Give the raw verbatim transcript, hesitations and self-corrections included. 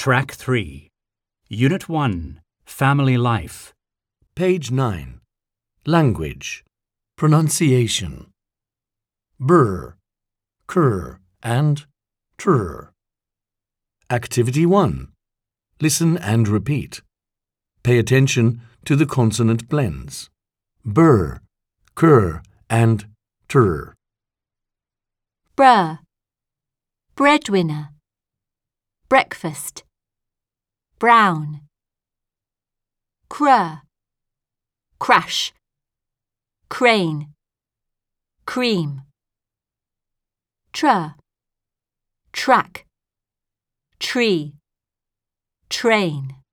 Track three. Unit one. Family Life. Page nine. Language. Pronunciation. Brr, cur, and trr. Activity one. Listen and repeat. Pay attention to the consonant blends. Brr, cur, and trr. Bruh, breadwinner, breakfast, brown. Crur, crash, crane, cream. Tr, track, tree, train.